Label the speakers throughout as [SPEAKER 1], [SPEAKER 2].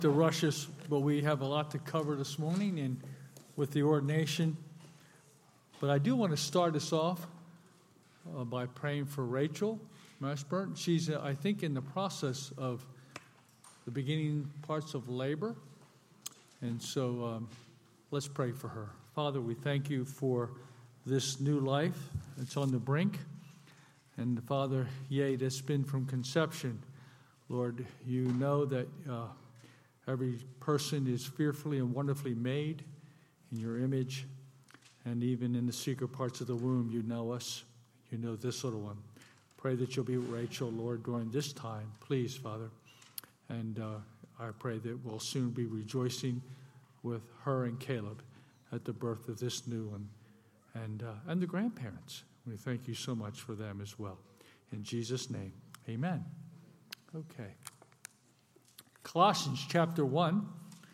[SPEAKER 1] To rush us, but we have a lot to cover this morning and with the ordination. But I do want to start us off by praying for Rachel Mashburn. She's, I think, in the process of the beginning parts of labor. And so let's pray for her. Father, we thank you for this new life that's on the brink. And Father, yea, that's been from conception. Lord, you know that every person is fearfully and wonderfully made in your image. And even in the secret parts of the womb, you know us. You know this little one. Pray that you'll be with Rachel, Lord, during this time. Please, Father. And I pray that we'll soon be rejoicing with her and Caleb at the birth of this new one. And the grandparents. We thank you so much for them as well. In Jesus' name, amen. Okay. Colossians chapter 1.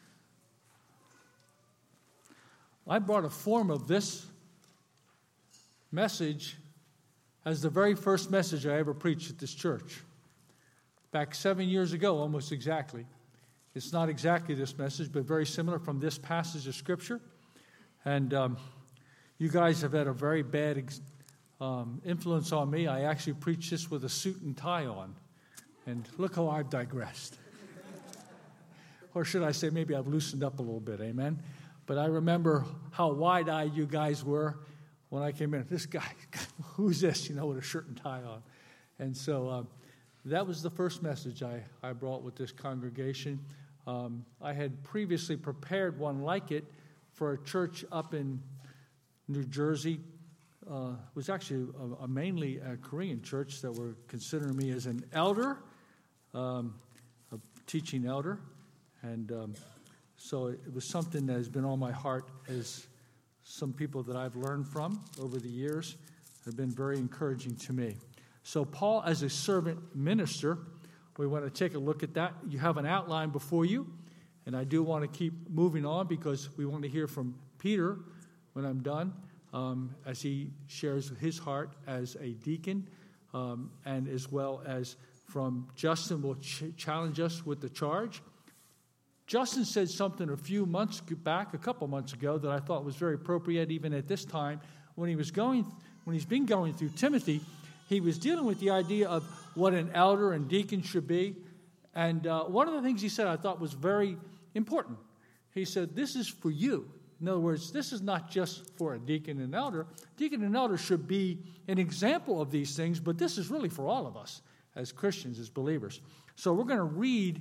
[SPEAKER 1] I brought a form of this message as the very first message I ever preached at this church. Back 7 years ago, almost exactly. It's not exactly this message, but very similar from this passage of Scripture. And you guys have had a very bad influence on me. I actually preached this with a suit and tie on. And look how I've digressed. Or should I say, maybe I've loosened up a little bit, amen? But I remember how wide-eyed you guys were when I came in. This guy, who's this, with a shirt and tie on? And so that was the first message I brought with this congregation. I had previously prepared one like it for a church up in New Jersey. It was actually mainly a Korean church that were considering me as an elder, a teaching elder. And so it was something that has been on my heart as some people that I've learned from over the years have been very encouraging to me. So Paul as a servant minister, we want to take a look at that. You have an outline before you, and I do want to keep moving on because we want to hear from Peter when I'm done as he shares his heart as a deacon and as well as from Justin will challenge us with the charge. Justin said something a couple months ago, that I thought was very appropriate even at this time. When he's been going through Timothy, he was dealing with the idea of what an elder and deacon should be. And one of the things he said I thought was very important. He said, this is for you. In other words, this is not just for a deacon and elder. Deacon and elder should be an example of these things, but this is really for all of us as Christians, as believers. So we're going to read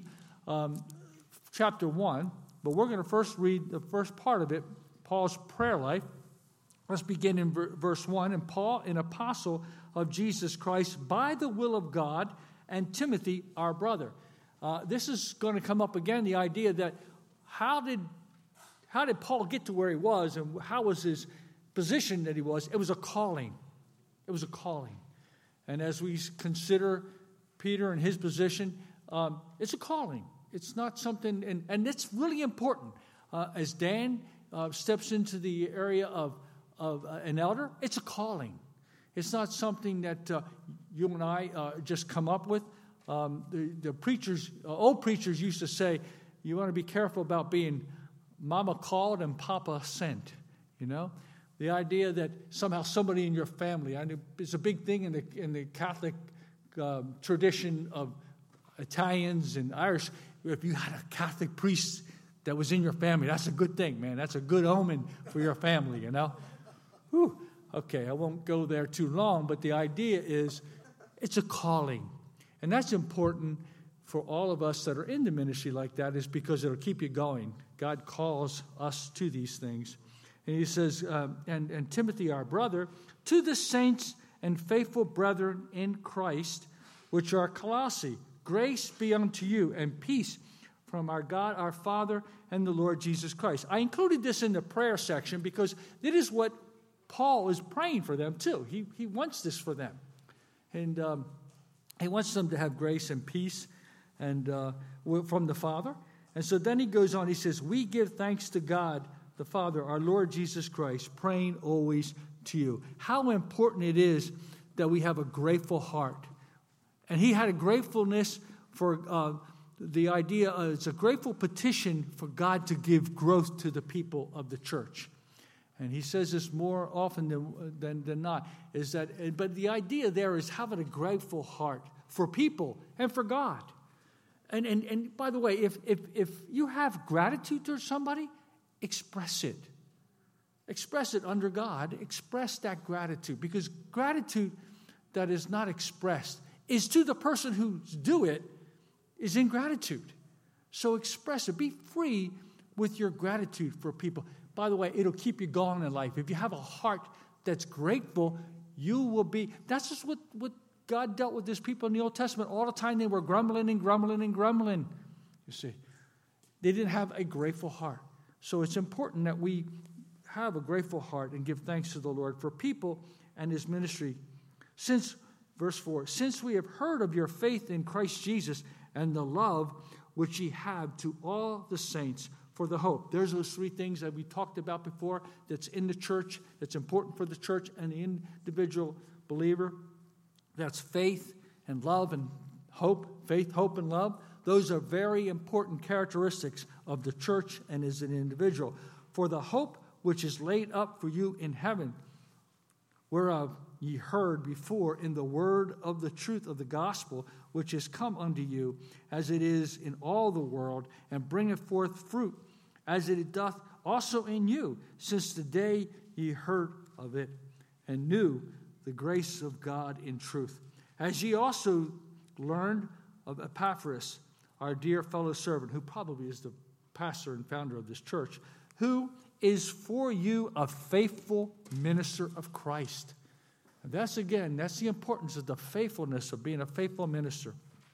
[SPEAKER 1] chapter 1, but we're going to first read the first part of it, Paul's prayer life. Let's begin in verse 1. And Paul, an apostle of Jesus Christ, by the will of God, and Timothy, our brother. This is going to come up again, the idea that how did Paul get to where he was, and how was his position that he was? It was a calling. It was a calling. And as we consider Peter and his position, it's a calling. It's not something, and it's really important. As Dan steps into the area of an elder, it's a calling. It's not something that you and I just come up with. The preachers, old preachers used to say, you want to be careful about being mama called and papa sent, The idea that somehow somebody in your family, it's a big thing in the Catholic tradition of Italians and Irish. If you had a Catholic priest that was in your family, that's a good thing, man. That's a good omen for your family, Whew. Okay, I won't go there too long, but the idea is it's a calling. And that's important for all of us that are in the ministry like that, is because it'll keep you going. God calls us to these things. And he says, and Timothy, our brother, to the saints and faithful brethren in Christ, which are Colossae, grace be unto you and peace from our God, our Father, and the Lord Jesus Christ. I included this in the prayer section because it is what Paul is praying for them too. He wants this for them. And he wants them to have grace and peace and from the Father. And so then he goes on, he says, we give thanks to God, the Father, our Lord Jesus Christ, praying always to you. How important it is that we have a grateful heart. And he had a gratefulness for the idea it's a grateful petition for God to give growth to the people of the church. And he says this more often than not, is that, but the idea there is having a grateful heart for people and for God. And by the way, if you have gratitude to somebody, express it. Express it under God. Express that gratitude, because gratitude that is not expressed is to the person who's do it is ingratitude. So express it. Be free with your gratitude for people. By the way, it'll keep you going in life. If you have a heart that's grateful, you will be. That's just what God dealt with his people in the Old Testament. All the time they were grumbling and grumbling and grumbling. You see, they didn't have a grateful heart. So it's important that we have a grateful heart and give thanks to the Lord for people and his ministry. Since, verse 4, since we have heard of your faith in Christ Jesus and the love which ye have to all the saints for the hope. There's those three things that we talked about before that's in the church, that's important for the church and the individual believer. That's faith and love and hope. Faith, hope, and love. Those are very important characteristics of the church and as an individual. For the hope which is laid up for you in heaven, whereof ye heard before in the word of the truth of the gospel, which is come unto you, as it is in all the world, and bringeth forth fruit, as it doth also in you, since the day ye heard of it, and knew the grace of God in truth. As ye also learned of Epaphras, our dear fellow servant, who probably is the pastor and founder of this church, who is for you a faithful minister of Christ. And that's the importance of the faithfulness of being a faithful minister,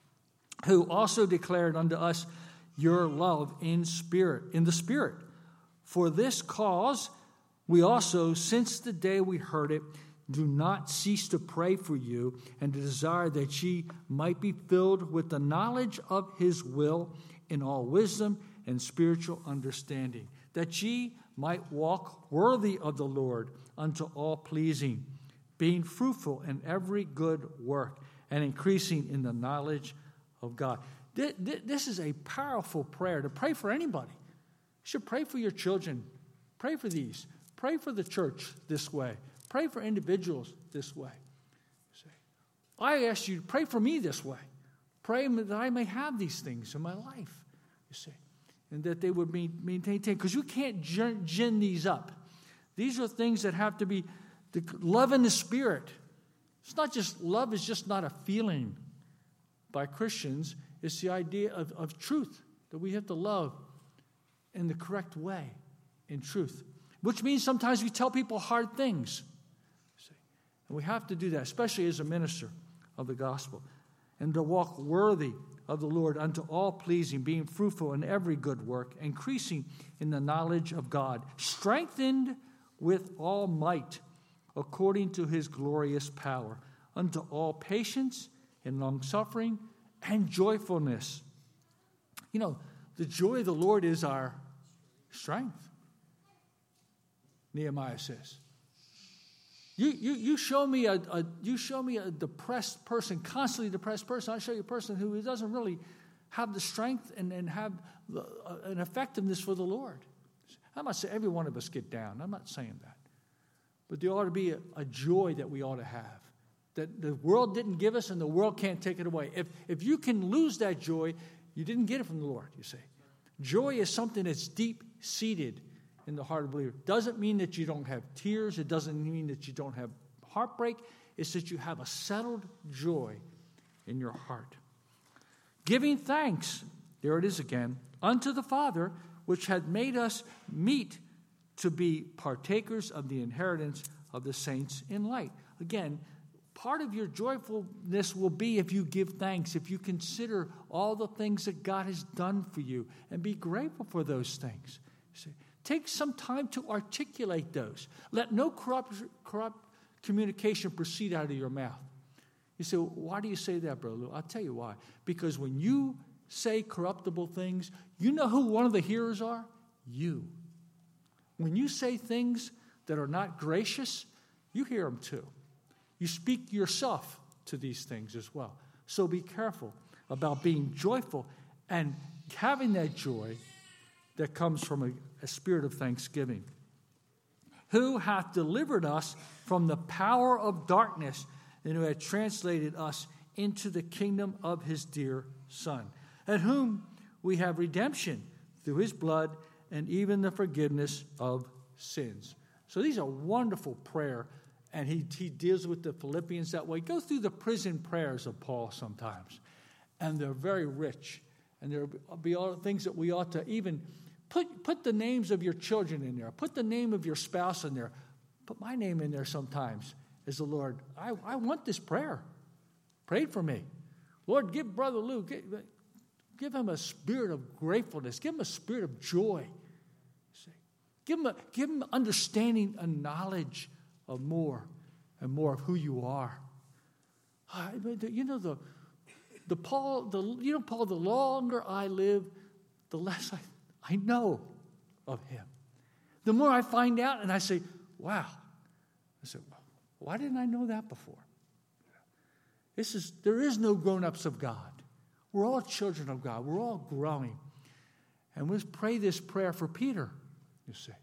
[SPEAKER 1] who also declared unto us your love in the Spirit. For this cause we also, since the day we heard it, do not cease to pray for you and to desire that ye might be filled with the knowledge of his will in all wisdom and spiritual understanding, that ye might walk worthy of the Lord unto all pleasing, being fruitful in every good work and increasing in the knowledge of God. This is a powerful prayer to pray for anybody. You should pray for your children. Pray for these. Pray for the church this way. Pray for individuals this way. I ask you to pray for me this way. Pray that I may have these things in my life, you see, and that they would be maintained. Because you can't gin these up. These are things that have to be the love in the Spirit. It's not just love is just not a feeling by Christians. It's the idea of truth, that we have to love in the correct way, in truth. Which means sometimes we tell people hard things. And we have to do that, especially as a minister of the gospel. And to walk worthy of the Lord unto all pleasing, being fruitful in every good work, increasing in the knowledge of God, strengthened with all might, according to his glorious power, unto all patience and longsuffering and joyfulness. You know, the joy of the Lord is our strength, Nehemiah says. You show me a depressed person, constantly depressed person. I show you a person who doesn't really have the strength and have an effectiveness for the Lord. I'm not saying every one of us get down. I'm not saying that. But there ought to be a joy that we ought to have, that the world didn't give us and the world can't take it away. If you can lose that joy, you didn't get it from the Lord, you see. Joy is something that's deep-seated in the heart of the believer. Doesn't mean that you don't have tears. It doesn't mean that you don't have heartbreak. It's that you have a settled joy in your heart. Giving thanks, there it is again, unto the Father, which had made us meet to be partakers of the inheritance of the saints in light. Again, part of your joyfulness will be if you give thanks, if you consider all the things that God has done for you and be grateful for those things. See, take some time to articulate those. Let no corrupt communication proceed out of your mouth. You say, well, why do you say that, Brother Lou? I'll tell you why. Because when you say corruptible things, you know who one of the hearers are? You. When you say things that are not gracious, you hear them too. You speak yourself to these things as well. So be careful about being joyful and having that joy that comes from a spirit of thanksgiving. Who hath delivered us from the power of darkness, and who hath translated us into the kingdom of his dear Son, at whom we have redemption through his blood, and even the forgiveness of sins. So these are wonderful prayer, and he deals with the Philippians that way. Go through the prison prayers of Paul sometimes, and they're very rich, and there'll be all the things that we ought to even put the names of your children in there, put the name of your spouse in there, put my name in there sometimes as the Lord. I want this prayer. Pray for me. Lord, give Brother Lou, give him a spirit of gratefulness. Give him a spirit of joy. Give him understanding and knowledge of more and more of who you are. Paul, the longer I live, the less I know of him. The more I find out and I say, wow. I say, why didn't I know that before? There is no grown-ups of God. We're all children of God. We're all growing. And let's pray this prayer for Peter, you see.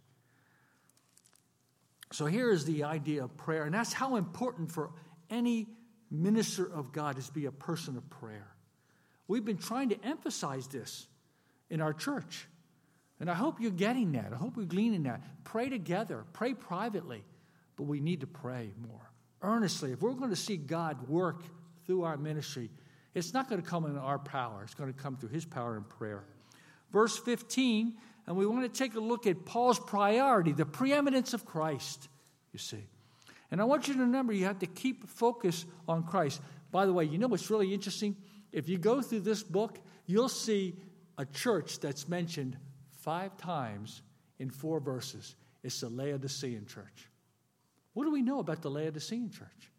[SPEAKER 1] So here is the idea of prayer, and that's how important for any minister of God is to be a person of prayer. We've been trying to emphasize this in our church, and I hope you're getting that. I hope we're gleaning that. Pray together. Pray privately, but we need to pray more earnestly. If we're going to see God work through our ministry, it's not going to come in our power. It's going to come through his power in prayer. Verse 15, and we want to take a look at Paul's priority, the preeminence of Christ, you see. And I want you to remember, you have to keep focus on Christ. By the way, you know what's really interesting? If you go through this book, you'll see a church that's mentioned 5 times in 4 verses. It's the Laodicean church. What do we know about the Laodicean church?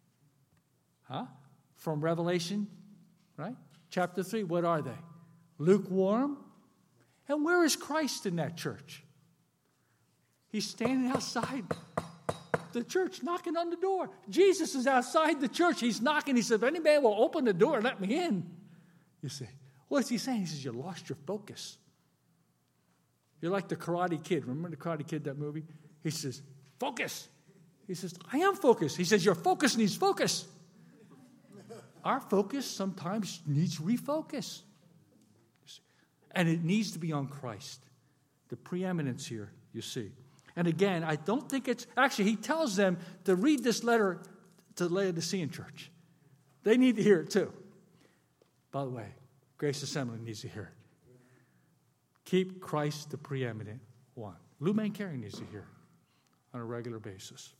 [SPEAKER 1] From Revelation, right? Chapter 3, what are they? Lukewarm. And where is Christ in that church? He's standing outside the church, knocking on the door. Jesus is outside the church. He's knocking. He said, if anybody will open the door, let me in. You see. What's he saying? He says, you lost your focus. You're like the Karate Kid. Remember the Karate Kid, that movie? He says, focus. He says, I am focused. He says, your focus needs focus. Our focus sometimes needs refocus. And it needs to be on Christ. The preeminence here, you see. And again, I don't think it's... Actually, he tells them to read this letter to the Laodicean church. They need to hear it too. By the way, Grace Assembly needs to hear it. Keep Christ the preeminent one. Lou Mancarey needs to hear it on a regular basis.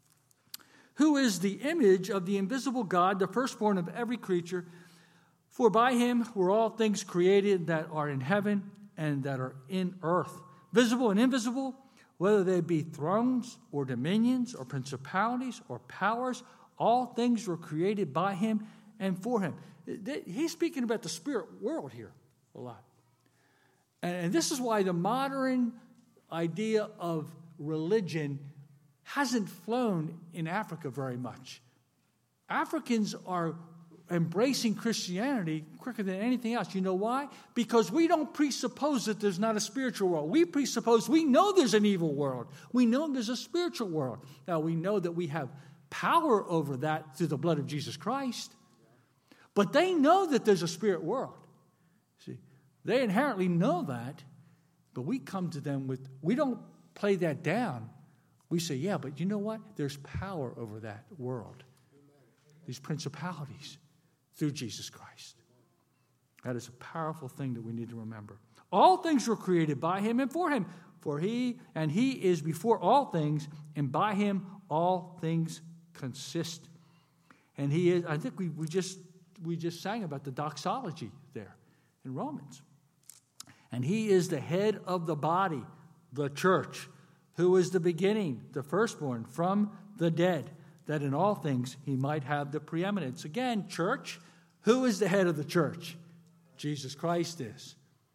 [SPEAKER 1] Who is the image of the invisible God, the firstborn of every creature? For by him were all things created that are in heaven and that are in earth, visible and invisible, whether they be thrones or dominions or principalities or powers, all things were created by him and for him. He's speaking about the spirit world here a lot. And this is why the modern idea of religion hasn't flown in Africa very much. Africans are embracing Christianity quicker than anything else. You know why? Because we don't presuppose that there's not a spiritual world. We presuppose we know there's an evil world. We know there's a spiritual world. Now, we know that we have power over that through the blood of Jesus Christ. But they know that there's a spirit world. See, they inherently know that, but we come to them with, we don't play that down. We say, yeah, but you know what? There's power over that world. These principalities. Through Jesus Christ. That is a powerful thing that we need to remember. All things were created by him and for him. For he is before all things, and by him all things consist. And he is, I think we just sang about the doxology there in Romans. And he is the head of the body, the church, who is the beginning, the firstborn from the dead, that in all things he might have the preeminence. Again, church, who is the head of the church? Jesus Christ is.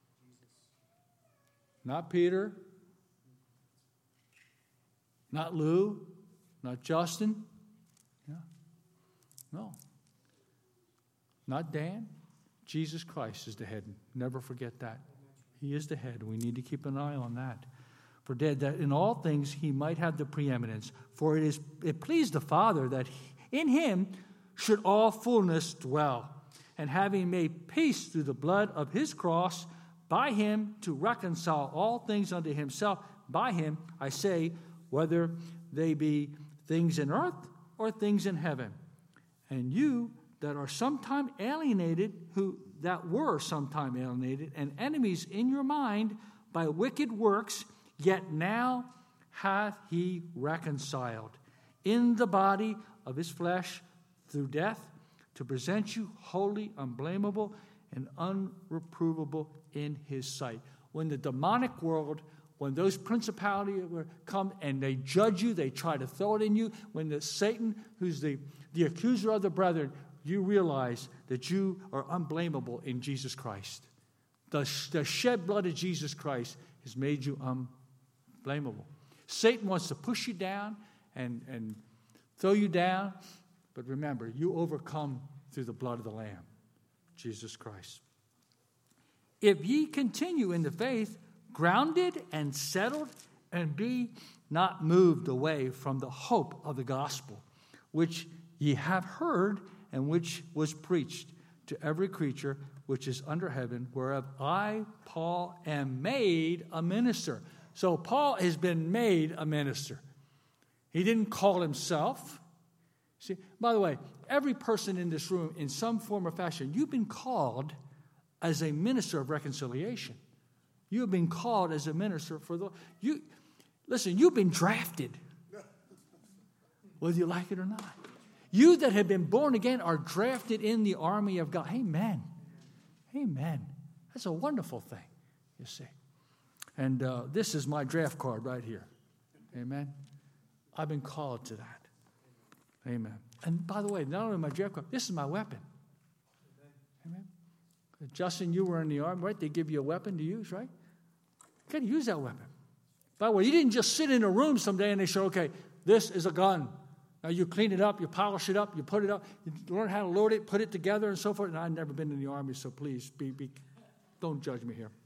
[SPEAKER 1] Not Peter, not Lou, not Justin. Yeah. No. Not Dan. Jesus Christ is the head Never forget that. He is the head. We need to keep an eye on that. For that in all things he might have the preeminence. For it pleased the Father that in him should all fullness dwell. And having made peace through the blood of his cross, by him to reconcile all things unto himself. By him, I say, whether they be things in earth or things in heaven. And you that are sometime alienated, that were sometime alienated, and enemies in your mind by wicked works, yet now hath he reconciled in the body of his flesh through death, to present you holy, unblameable, and unreprovable in his sight. When the demonic world, when those principalities come and they judge you, they try to throw it in you, when the Satan, who's the accuser of the brethren, you realize that you are unblameable in Jesus Christ. The shed blood of Jesus Christ has made you unblameable. Satan wants to push you down and throw you down, but remember, you overcome through the blood of the Lamb, Jesus Christ. If ye continue in the faith, grounded and settled, and be not moved away from the hope of the gospel, which ye have heard, and which was preached to every creature which is under heaven, whereof I, Paul, am made a minister. So Paul has been made a minister. He didn't call himself. See, by the way, every person in this room, in some form or fashion, you've been called as a minister of reconciliation. You have been called as a minister for the... Listen, you've been drafted, whether you like it or not. You that have been born again are drafted in the army of God. Amen. Amen. That's a wonderful thing, you see. And this is my draft card right here. Amen. I've been called to that. Amen. And by the way, not only my draft card, this is my weapon. Amen. Justin, you were in the army, right? They give you a weapon to use, right? You got to use that weapon. By the way, you didn't just sit in a room someday and they say, okay, this is a gun. Now you clean it up, you polish it up, you put it up, you learn how to load it, put it together and so forth. And I've never been in the army, so please don't judge me here.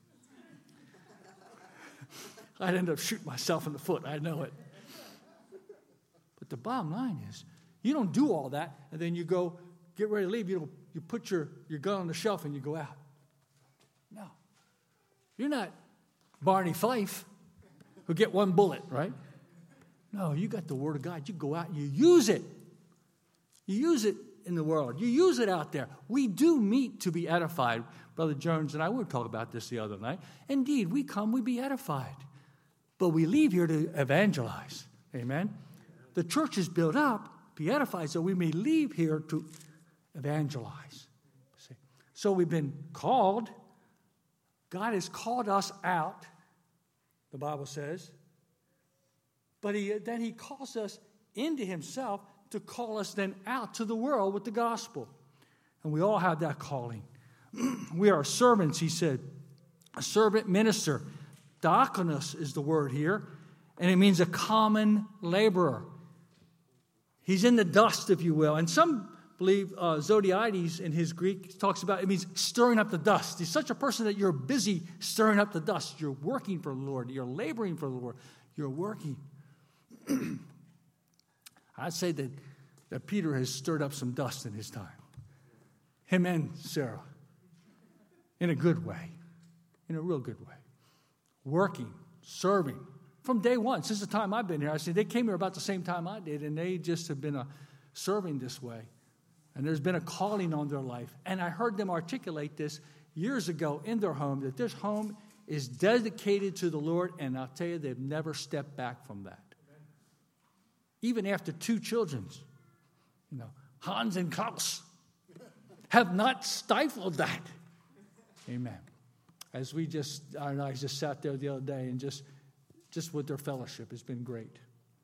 [SPEAKER 1] I'd end up shooting myself in the foot. I know it. But the bottom line is, you don't do all that, and then you go get ready to leave. You put your gun on the shelf and you go out. No. You're not Barney Fife who get one bullet, right? No, you got the Word of God. You go out and you use it. You use it in the world. You use it out there. We do meet to be edified. Brother Jones and I were talking about this the other night. Indeed, we come, we be edified. But we leave here to evangelize. Amen? The church is built up, be edified, so we may leave here to evangelize. See? So we've been called. God has called us out, the Bible says. But then he calls us into himself to call us then out to the world with the gospel. And we all have that calling. We are servants, he said. A servant minister. Diakonos is the word here. And it means a common laborer. He's in the dust, if you will. And some believe Zodiides in his Greek talks about, it means stirring up the dust. He's such a person that you're busy stirring up the dust. You're working for the Lord. You're laboring for the Lord. You're working. I'd say that Peter has stirred up some dust in his time. Him and Sarah. In a good way. In a real good way. Working, serving. From day one, since the time I've been here, I see they came here about the same time I did, and they just have been serving this way. And there's been a calling on their life. And I heard them articulate this years ago in their home, that this home is dedicated to the Lord, and I'll tell you, they've never stepped back from that. Even after 2 children, Hans and Klaus, have not stifled that. Amen. As I just sat there the other day and just with their fellowship, it's been great.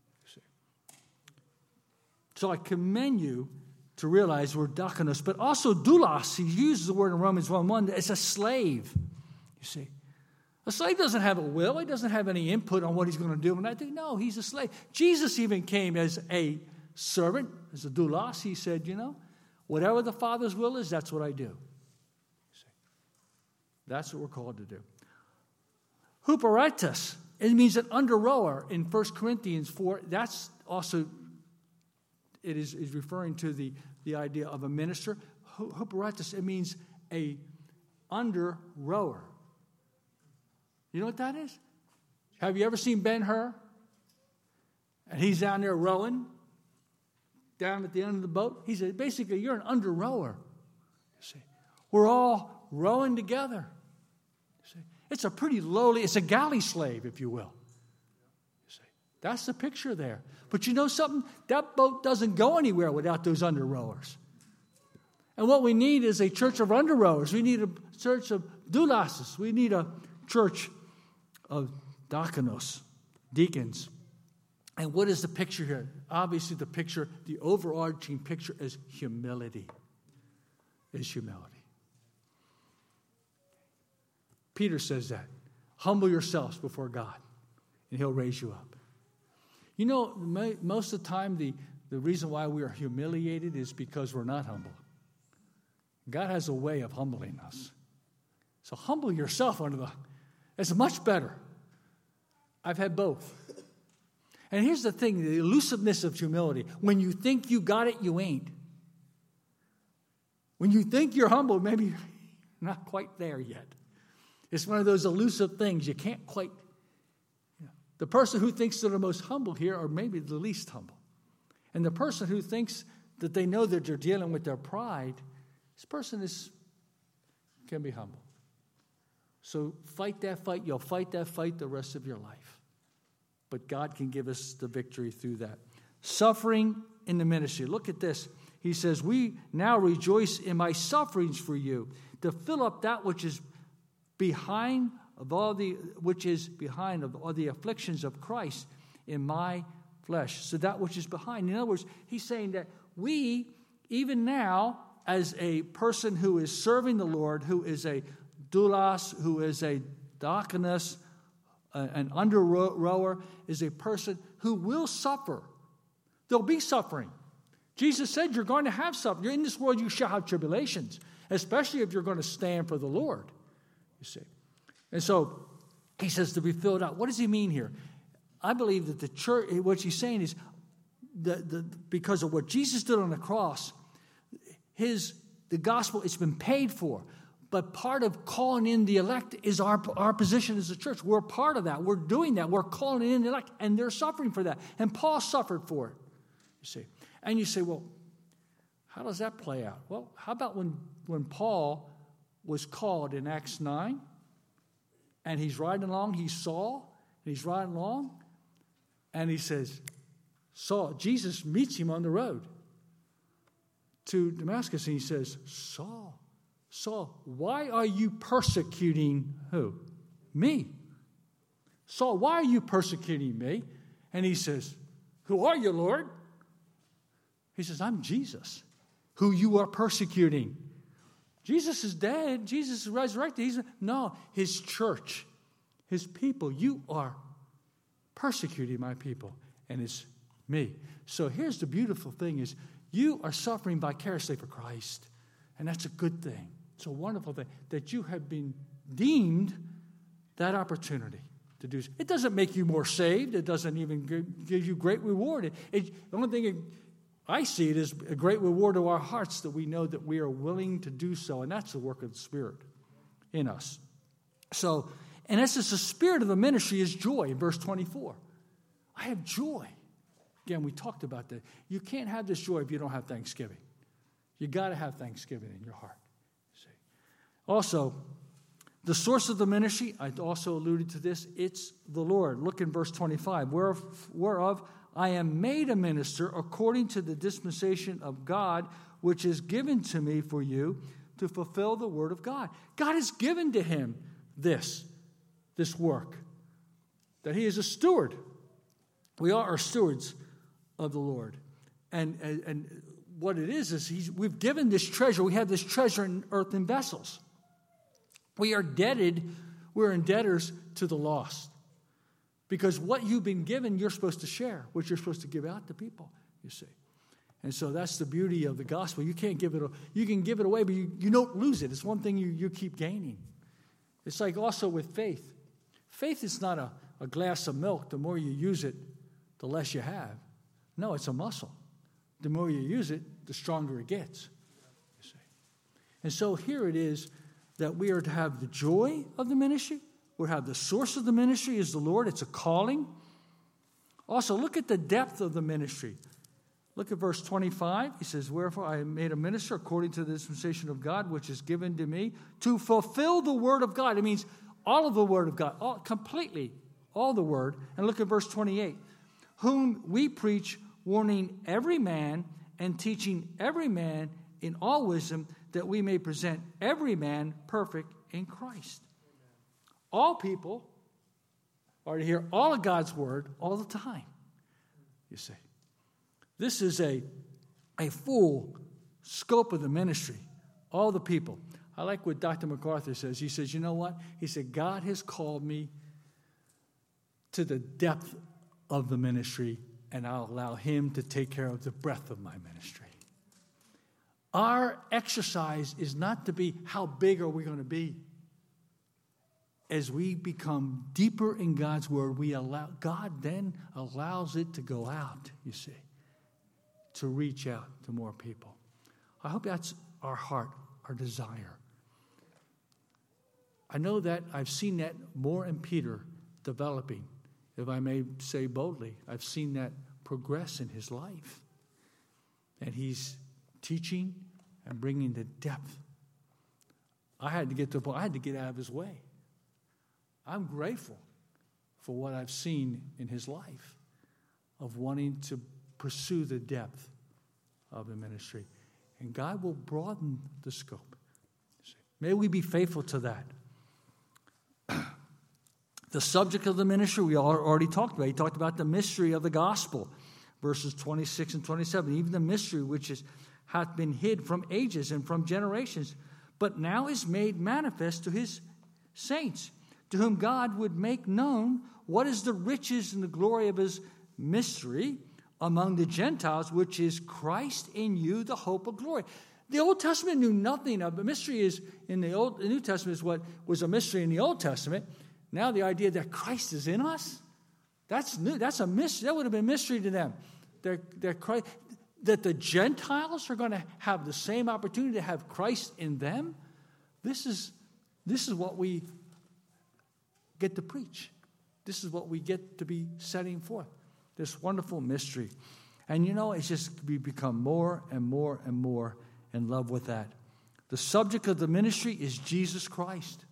[SPEAKER 1] So I commend you to realize we're diakonos, but also doulos. He uses the word in Romans 1:1. It's a slave. You see, a slave doesn't have a will. He doesn't have any input on what he's going to do. And I think, no, he's a slave. Jesus even came as a servant, as a doulos. He said, whatever the Father's will is, that's what I do. That's what we're called to do. Huperetes, it means an under-rower in 1 Corinthians 4. That's also, it is referring to the idea of a minister. Huperetes, it means a under-rower. You know what that is? Have you ever seen Ben-Hur? And he's down there rowing, down at the end of the boat. He said, basically, you're an under-rower. You see, we're all rowing together. You see, it's a pretty lowly, it's a galley slave, if you will. You see, that's the picture there. But you know something? That boat doesn't go anywhere without those under-rowers. And what we need is a church of under-rowers. We need a church of doulases. We need a church of diakonos, deacons. And what is the picture here? Obviously, the overarching picture is humility. Is humility. Peter says that. Humble yourselves before God, and He'll raise you up. You know, most of the time, the reason why we are humiliated is because we're not humble. God has a way of humbling us. So humble yourself it's much better. I've had both. And here's the thing, the elusiveness of humility. When you think you got it, you ain't. When you think you're humble, maybe you're not quite there yet. It's one of those elusive things you can't quite. The person who thinks they're the most humble here are maybe the least humble. And the person who thinks that they know that they're dealing with their pride, this person can be humble. So fight that fight. You'll fight that fight the rest of your life. But God can give us the victory through that. Suffering in the ministry. Look at this. He says, we now rejoice in my sufferings for you, to fill up that which is behind of all the afflictions of Christ in my flesh. So that which is behind. In other words, he's saying that we, even now, as a person who is serving the Lord, who is a doulos, who is a diakonos, an under-rower, is a person who will suffer. There'll be suffering. Jesus said you're going to have suffering. You're in this world, you shall have tribulations, especially if you're going to stand for the Lord, you see. And so he says to be filled out. What does he mean here? I believe that the church, what he's saying is because of what Jesus did on the cross, the gospel, it's been paid for. But part of calling in the elect is our position as a church. We're part of that. We're doing that. We're calling in the elect, and they're suffering for that. And Paul suffered for it, you see. And you say, well, how does that play out? Well, how about when Paul was called in Acts 9, and he's riding along, he's Saul, and he's riding along, and he says, Saul, Jesus meets him on the road to Damascus, and he says, Saul, why are you persecuting who? Me. Saul, why are you persecuting me? And he says, who are you, Lord? He says, I'm Jesus, who you are persecuting. Jesus is dead. Jesus is resurrected. No, his church, his people. You are persecuting my people, and it's me. So here's the beautiful thing is you are suffering vicariously for Christ, and that's a good thing. It's a wonderful thing that you have been deemed that opportunity to do. It doesn't make you more saved. It doesn't even give you great reward. The only thing I see it as a great reward to our hearts that we know that we are willing to do so, and that's the work of the Spirit in us. So, in essence, the spirit of the ministry is joy, in verse 24. I have joy. Again, we talked about that. You can't have this joy if you don't have thanksgiving. You got to have thanksgiving in your heart. See. Also, the source of the ministry, I also alluded to this, it's the Lord. Look in verse 25. Whereof I am made a minister according to the dispensation of God, which is given to me for you to fulfill the word of God. God has given to him this work, that he is a steward. We are stewards of the Lord. And what it is we've given this treasure. We have this treasure in earthen vessels. We're indebtors to the lost. Because what you've been given, you're supposed to share, what you're supposed to give out to people, you see. And so that's the beauty of the gospel. You can't give it, you can give it away, but you don't lose it. It's one thing you keep gaining. It's like also with faith. Faith is not a glass of milk. The more you use it, the less you have. No, it's a muscle. The more you use it, the stronger it gets. You see. And so here it is that we are to have the joy of the ministry. We have the source of the ministry is the Lord. It's a calling. Also, look at the depth of the ministry. Look at verse 25. He says, wherefore I am made a minister according to the dispensation of God, which is given to me to fulfill the word of God. It means all of the word of God, completely, all the word. And look at verse 28. Whom we preach, warning every man and teaching every man in all wisdom, that we may present every man perfect in Christ. All people are to hear all of God's word all the time, you see. This is a full scope of the ministry, all the people. I like what Dr. MacArthur says. He says, you know what? He said, God has called me to the depth of the ministry, and I'll allow him to take care of the breadth of my ministry. Our exercise is not to be how big are we going to be. As we become deeper in God's word, God then allows it to go out, you see, to reach out to more people. I hope that's our heart, our desire. I know that I've seen that more in Peter developing, if I may say boldly. I've seen that progress in his life. And he's teaching and bringing the depth. I had to get out of his way. I'm grateful for what I've seen in his life of wanting to pursue the depth of the ministry. And God will broaden the scope. May we be faithful to that. The subject of the ministry we already talked about. He talked about the mystery of the gospel, verses 26 and 27. Even the mystery which hath been hid from ages and from generations, but now is made manifest to his saints, to whom God would make known what is the riches and the glory of his mystery among the Gentiles, which is Christ in you, the hope of glory. The Old Testament knew nothing of it. Mystery is in the New Testament is what was a mystery in the Old Testament. Now the idea that Christ is in us, that's new. That's a mystery. That would have been a mystery to them. That the Gentiles are going to have the same opportunity to have Christ in them. This is what we get to preach. This is what we get to be setting forth. This wonderful mystery. And it's just we become more and more and more in love with that. The subject of the ministry is Jesus Christ.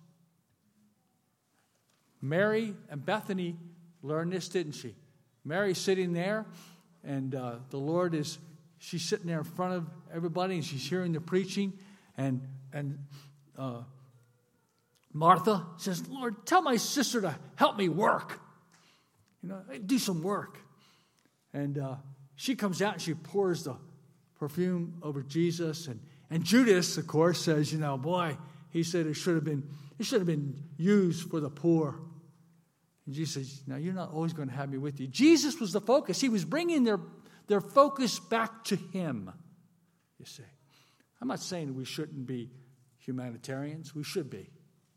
[SPEAKER 1] Mary and Bethany learned this, didn't she? Mary's sitting there, and the Lord she's sitting there in front of everybody, and she's hearing the preaching, and Martha says, Lord, tell my sister to help me work. Do some work. And she comes out and she pours the perfume over Jesus. And Judas, of course, says, boy, he said it should have been used for the poor. And Jesus says, now you're not always going to have me with you. Jesus was the focus. He was bringing their focus back to him, you see. I'm not saying we shouldn't be humanitarians. We should be.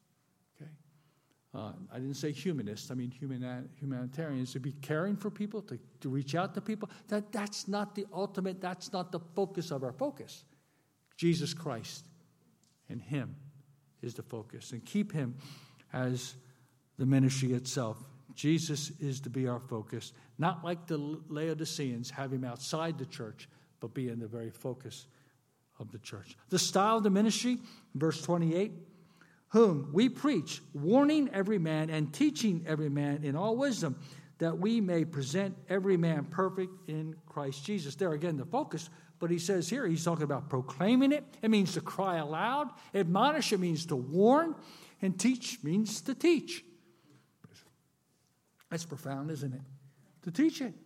[SPEAKER 1] I didn't say humanists. I mean humanitarians, to be caring for people, to reach out to people. That's not the ultimate, that's not the focus of our focus. Jesus Christ and him is the focus. And keep him as the ministry itself. Jesus is to be our focus. Not like the Laodiceans, have him outside the church, but be in the very focus of the church. The style of the ministry, verse 28, whom we preach, warning every man and teaching every man in all wisdom, that we may present every man perfect in Christ Jesus. There again, the focus, but he says here, he's talking about proclaiming it. It means to cry aloud. Admonish, it means to warn. And teach means to teach. That's profound, isn't it? To teach it.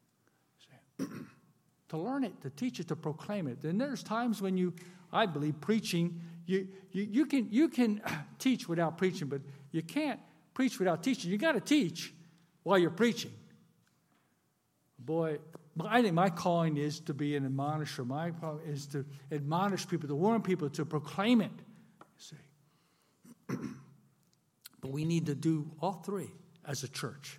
[SPEAKER 1] To learn it, to teach it, to proclaim it. And there's times when I believe, preaching, you can teach without preaching, but you can't preach without teaching. You got to teach while you're preaching. Boy, I think my calling is to be an admonisher. My calling is to admonish people, to warn people, to proclaim it. See, But we need to do all three as a church.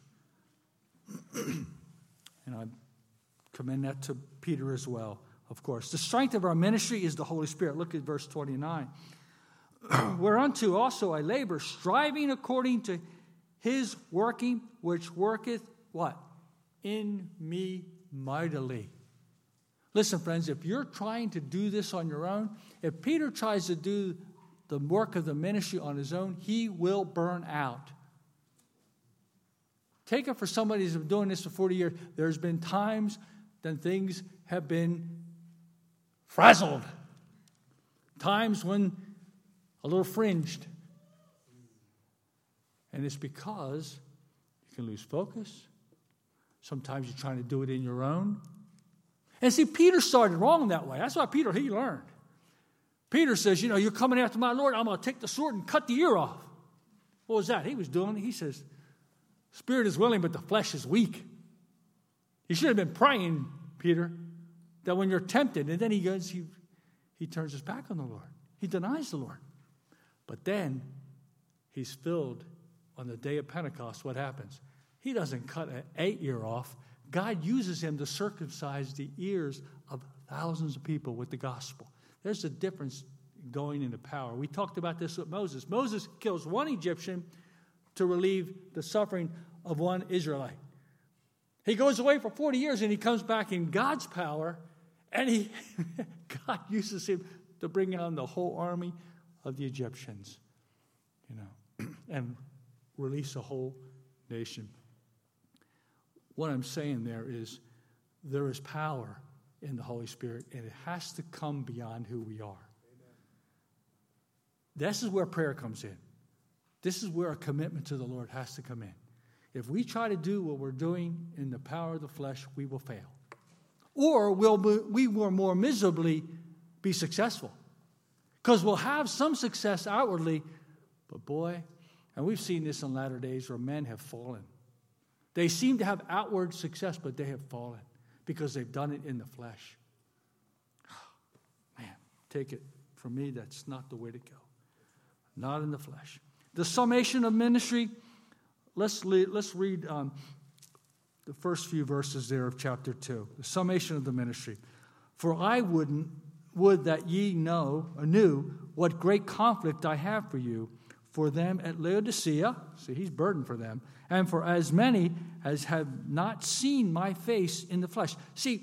[SPEAKER 1] And I commend that to Peter as well, of course. The strength of our ministry is the Holy Spirit. Look at verse 29. Whereunto also I labor, striving according to his working, which worketh what? In me mightily. Listen, friends, if you're trying to do this on your own, if Peter tries to do the work of the ministry on his own, he will burn out. Take it for somebody who's been doing this for 40 years. There's been times that things have been frazzled. Times when a little fringed. And it's because you can lose focus. Sometimes you're trying to do it in your own. And see, Peter started wrong that way. That's why Peter, he learned. Peter says, you're coming after my Lord, I'm going to take the sword and cut the ear off. What was that? He says, spirit is willing, but the flesh is weak. You should have been praying, Peter, that when you're tempted, and then he turns his back on the Lord. He denies the Lord. But then he's filled on the day of Pentecost. What happens? He doesn't cut an ear off. God uses him to circumcise the ears of thousands of people with the gospel. There's a difference going into power. We talked about this with Moses. Moses kills one Egyptian to relieve the suffering of one Israelite. He goes away for 40 years and he comes back in God's power, and God uses him to bring on the whole army of the Egyptians, and release a whole nation. What I'm saying there is power in the Holy Spirit, and it has to come beyond who we are. Amen. This is where prayer comes in. This is where a commitment to the Lord has to come in. If we try to do what we're doing in the power of the flesh, we will fail. Or we will more miserably be successful. Because we'll have some success outwardly, but boy, and we've seen this in latter days where men have fallen. They seem to have outward success, but they have fallen because they've done it in the flesh. Man, take it from me, that's not the way to go. Not in the flesh. The summation of ministry, let's read the first few verses there of chapter 2. The summation of the ministry. For I would that ye knew what great conflict I have for them at Laodicea. See, he's burdened for them. And for as many as have not seen my face in the flesh. See,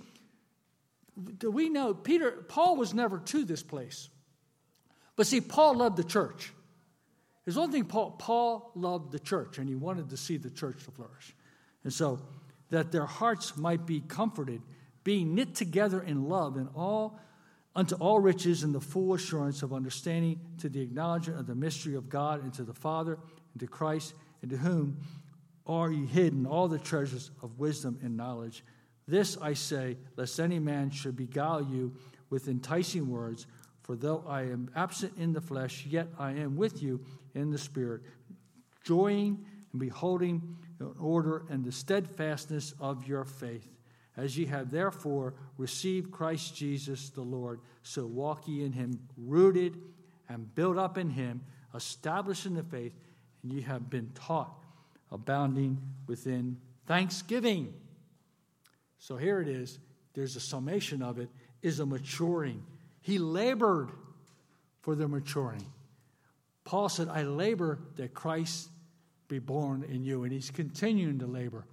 [SPEAKER 1] do we know Paul was never to this place. But see, Paul loved the church. There's one thing, Paul loved the church, and he wanted to see the church to flourish. And so, that their hearts might be comforted, being knit together in love and unto all riches in the full assurance of understanding, to the acknowledgement of the mystery of God, and to the Father, and to Christ, and to whom are ye hidden all the treasures of wisdom and knowledge. This I say, lest any man should beguile you with enticing words. For though I am absent in the flesh, yet I am with you in the Spirit, joying and beholding in order and the steadfastness of your faith. As ye have therefore received Christ Jesus the Lord, so walk ye in him, rooted and built up in him, established in the faith, and ye have been taught, abounding within thanksgiving. So here it is. There's a summation of it, is a maturing. He labored for the maturing. Paul said, I labor that Christ be born in you. And he's continuing to labor.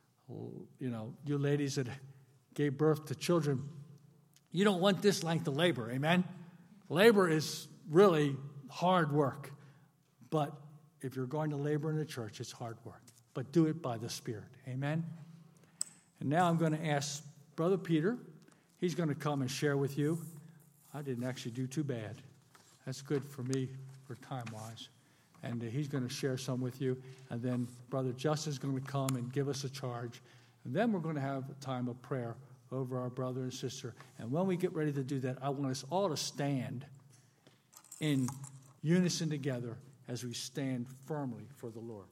[SPEAKER 1] You ladies that gave birth to children, you don't want this length of labor, amen? Labor is really hard work. But if you're going to labor in the church, it's hard work. But do it by the Spirit, amen? And now I'm going to ask Brother Peter. He's going to come and share with you. I didn't actually do too bad. That's good for me for time-wise. And he's going to share some with you. And then Brother Justin's going to come and give us a charge. And then we're going to have a time of prayer over our brother and sister. And when we get ready to do that, I want us all to stand in unison together as we stand firmly for the Lord.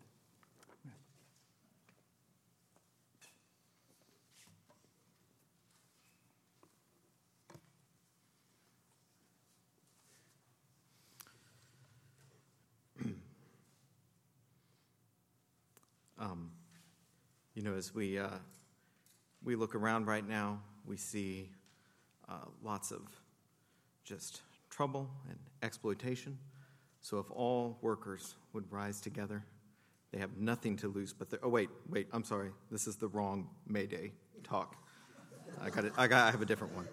[SPEAKER 2] As we look around right now, we see lots of just trouble and exploitation. So if all workers would rise together, they have nothing to lose but their... Oh, wait, I'm sorry. This is the wrong May Day talk. I have a different one.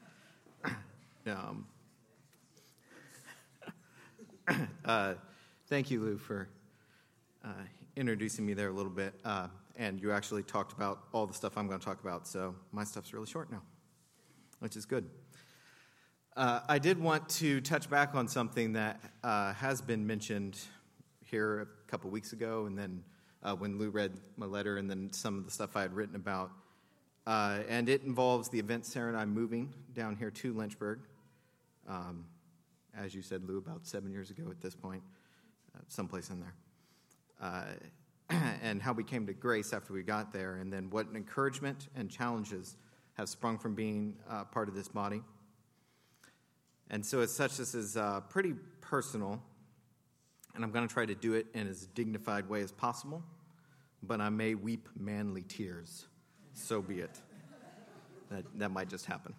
[SPEAKER 2] Thank you, Lou, for introducing me there a little bit. And you actually talked about all the stuff I'm going to talk about, so my stuff's really short now, which is good. I did want to touch back on something that has been mentioned here a couple weeks ago, and then when Lou read my letter, and then some of the stuff I had written about. And it involves the event Sarah and I moving down here to Lynchburg. As you said, Lou, about 7 years ago at this point, someplace in there. And how we came to Grace after we got there, and then what encouragement and challenges have sprung from being part of this body. And so as such, this is pretty personal, and I'm going to try to do it in as dignified way as possible, but I may weep manly tears. So be it. That might just happen.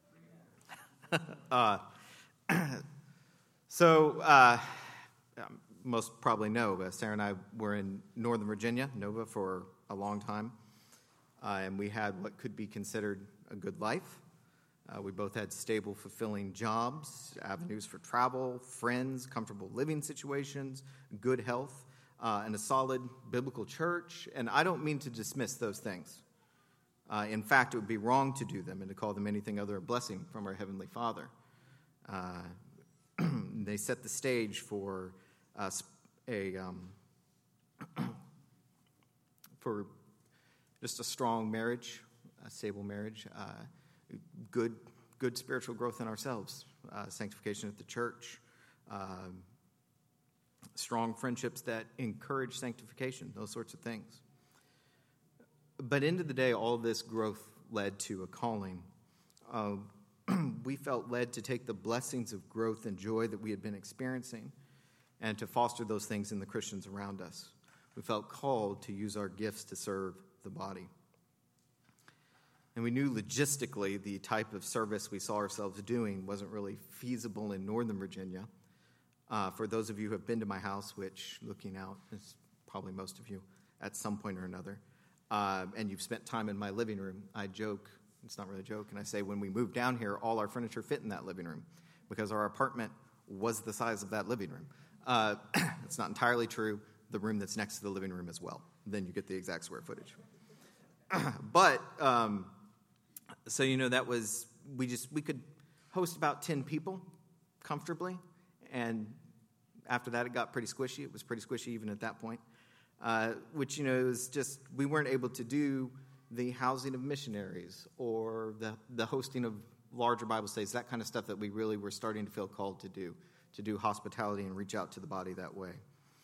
[SPEAKER 2] Most probably know, Sarah and I were in Northern Virginia, Nova, for a long time, and we had what could be considered a good life. We both had stable, fulfilling jobs, avenues for travel, friends, comfortable living situations, good health, and a solid biblical church. And I don't mean to dismiss those things. In fact, it would be wrong to do them and to call them anything other than a blessing from our Heavenly Father. They set the stage for for just a strong marriage, a stable marriage, good spiritual growth in ourselves, sanctification at the church, strong friendships that encourage sanctification, those sorts of things. But end of the day, all of this growth led to a calling. We felt led to take the blessings of growth and joy that we had been experiencing and to foster those things in the Christians around us. We felt called to use our gifts to serve the body. And we knew logistically the type of service we saw ourselves doing wasn't really feasible in Northern Virginia. For those of you who have been to my house, which looking out is probably most of you at some point or another, and you've spent time in my living room, I joke, it's not really a joke, and I say when we moved down here, all our furniture fit in that living room because our apartment was the size of that living room. It's not entirely true. The room that's next to the living room as well. Then you get the exact square footage. But, that was, we could host about 10 people comfortably, and after that it got pretty squishy. It was pretty squishy even at that point, which, it was just, we weren't able to do the housing of missionaries or the hosting of larger Bible studies, that kind of stuff that we really were starting to feel called to do hospitality and reach out to the body that way.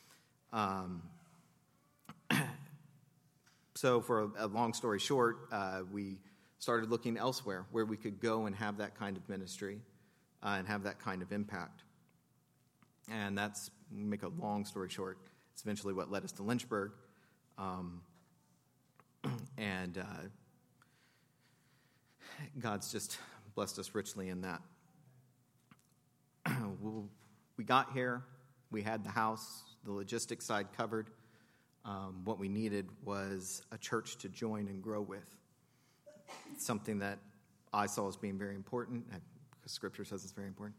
[SPEAKER 2] So for a long story short, we started looking elsewhere where we could go and have that kind of ministry and have that kind of impact. And that's, make a long story short, it's eventually what led us to Lynchburg. And God's just blessed us richly in that. We got here, we had the house, the logistics side covered. What we needed was a church to join and grow with. It's something that I saw as being very important, because Scripture says it's very important.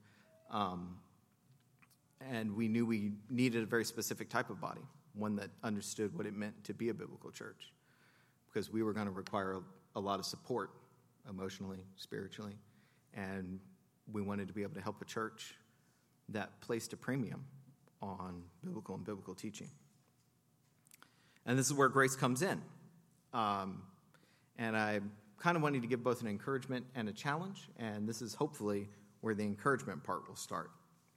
[SPEAKER 2] And we knew we needed a very specific type of body, one that understood what it meant to be a biblical church, because we were going to require a lot of support emotionally, spiritually, and we wanted to be able to help a church that placed a premium on biblical teaching. And this is where Grace comes in. And I kind of wanted to give both an encouragement and a challenge, and this is hopefully where the encouragement part will start.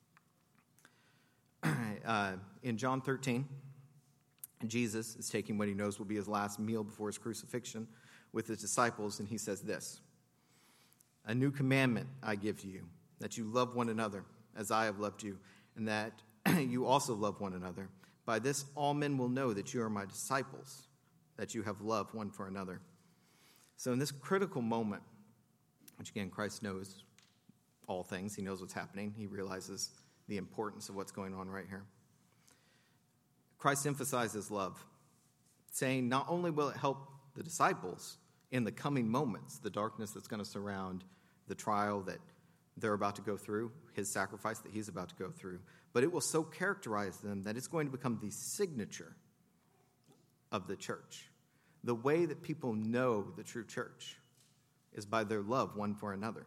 [SPEAKER 2] In John 13, Jesus is taking what he knows will be his last meal before his crucifixion with his disciples, and he says this: "A new commandment I give to you, that you love one another as I have loved you, and that you also love one another. By this all men will know that you are my disciples, that you have love one for another. So in this critical moment, which again, Christ knows all things. He knows what's happening. He realizes the importance of what's going on right here. Christ emphasizes love, saying not only will it help the disciples in the coming moments, the darkness that's going to surround the trial that they're about to go through, his sacrifice that he's about to go through, but it will so characterize them that it's going to become the signature of the church. The way that people know the true church is by their love one for another.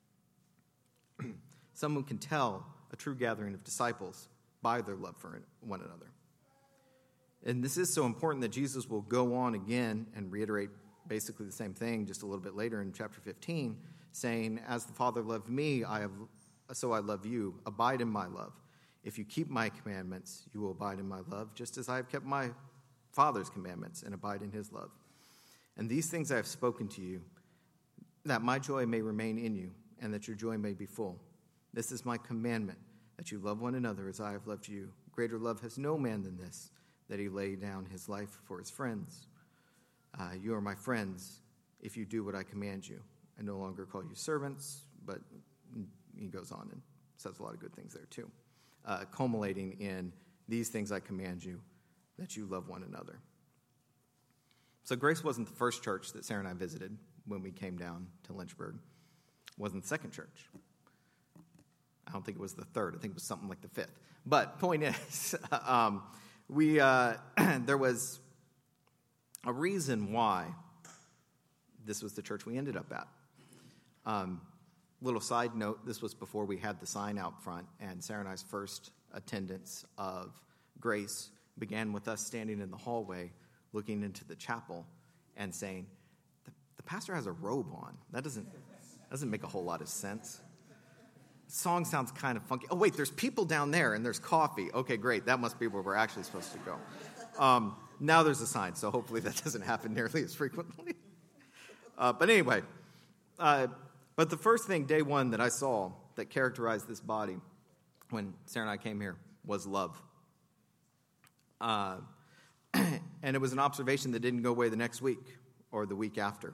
[SPEAKER 2] Someone can tell a true gathering of disciples by their love for one another. And this is so important that Jesus will go on again and reiterate basically the same thing just a little bit later in chapter 15, saying, as the Father loved me, so I love you. Abide in my love. If you keep my commandments, you will abide in my love, just as I have kept my Father's commandments and abide in his love. And these things I have spoken to you, that my joy may remain in you, and that your joy may be full. This is my commandment, that you love one another as I have loved you. Greater love has no man than this, that he lay down his life for his friends. You are my friends if you do what I command you. I no longer call you servants, but he goes on and says a lot of good things there too. Culminating in these things I command you, that you love one another. So Grace wasn't the first church that Sarah and I visited when we came down to Lynchburg. It wasn't the second church. I don't think it was the third. I think it was something like the fifth. But point is, there was a reason why this was the church we ended up at. Little side note, this was before we had the sign out front, and Sarah and I's first attendance of Grace began with us standing in the hallway looking into the chapel and saying, the pastor has a robe on. That doesn't make a whole lot of sense. The song sounds kind of funky. Oh, wait, there's people down there and there's coffee. Okay, great. That must be where we're actually supposed to go. Now there's a sign, so hopefully that doesn't happen nearly as frequently. But anyway, but the first thing, day one, that I saw that characterized this body when Sarah and I came here was love. And it was an observation that didn't go away the next week or the week after.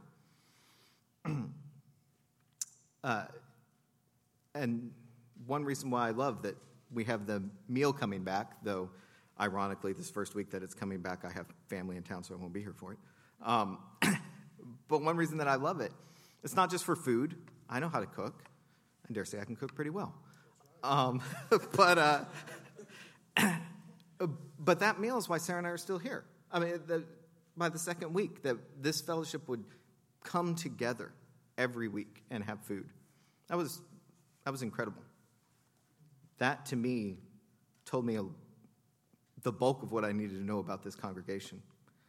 [SPEAKER 2] And one reason why I love that we have the meal coming back, though ironically this first week that it's coming back, I have family in town, so I won't be here for it. But one reason that I love it, it's not just for food. I know how to cook. I dare say I can cook pretty well. But that meal is why Sarah and I are still here. I mean, by the second week, that this fellowship would come together every week and have food. That was incredible. That, to me, told me the bulk of what I needed to know about this congregation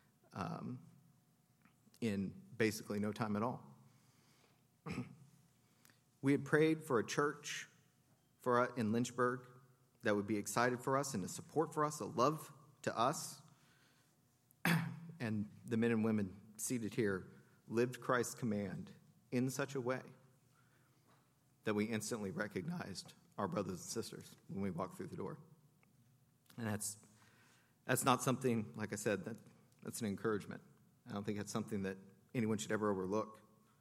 [SPEAKER 2] in basically no time at all. We had prayed for a church in Lynchburg that would be excited for us and a support for us, a love to us. And the men and women seated here lived Christ's command in such a way that we instantly recognized our brothers and sisters when we walked through the door. And that's not something, like I said, that's an encouragement. I don't think that's something that anyone should ever overlook.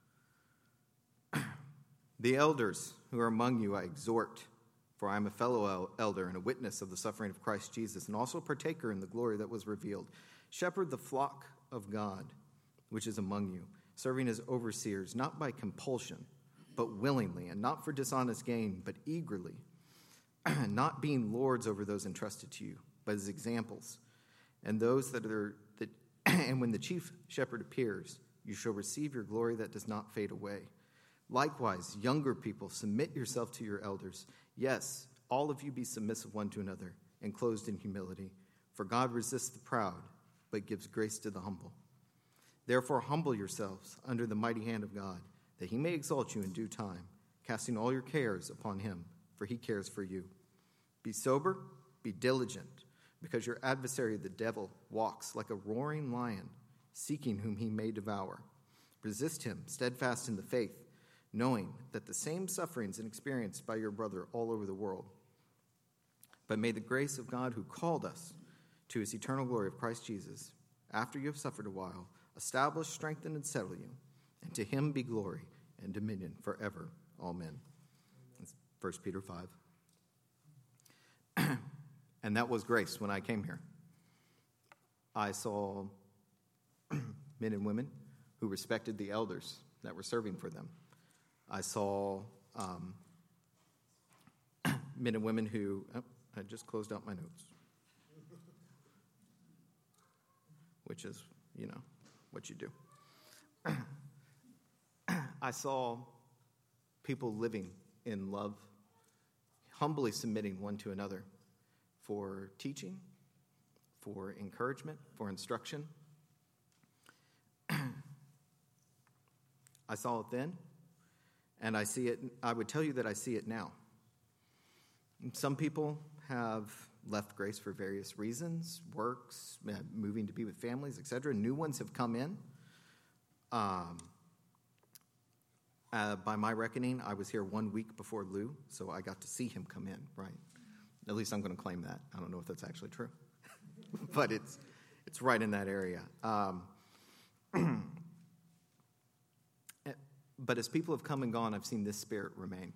[SPEAKER 2] The elders who are among you I exhort, for I am a fellow elder and a witness of the suffering of Christ Jesus, and also a partaker in the glory that was revealed. Shepherd the flock of God, which is among you, serving as overseers, not by compulsion, but willingly, and not for dishonest gain, but eagerly, not being lords over those entrusted to you, but as examples. And and when the chief shepherd appears, you shall receive your glory that does not fade away. Likewise, younger people, submit yourself to your elders. Yes, all of you be submissive one to another and clothed in humility. For God resists the proud, but gives grace to the humble. Therefore, humble yourselves under the mighty hand of God, that he may exalt you in due time, casting all your cares upon him, for he cares for you. Be sober, be diligent, because your adversary, the devil, walks like a roaring lion, seeking whom he may devour. Resist him, steadfast in the faith, knowing that the same sufferings are experienced by your brother all over the world. But may the grace of God who called us to his eternal glory of Christ Jesus, after you have suffered a while, establish, strengthen, and settle you. And to him be glory and dominion forever. Amen. That's 1 Peter 5. And that was grace when I came here. I saw men and women who respected the elders that were serving for them. I saw men and women who... I just closed out my notes. Which is, what you do. I saw people living in love, humbly submitting one to another for teaching, for encouragement, for instruction. I saw it then, and I see it. I would tell you that I see it now. Some people have left Grace for various reasons, works, moving to be with families, etc. New ones have come in. By my reckoning, I was here 1 week before Lou, so I got to see him come in, right? At least I'm going to claim that. I don't know if that's actually true. But it's right in that area. But as people have come and gone, I've seen this spirit remain.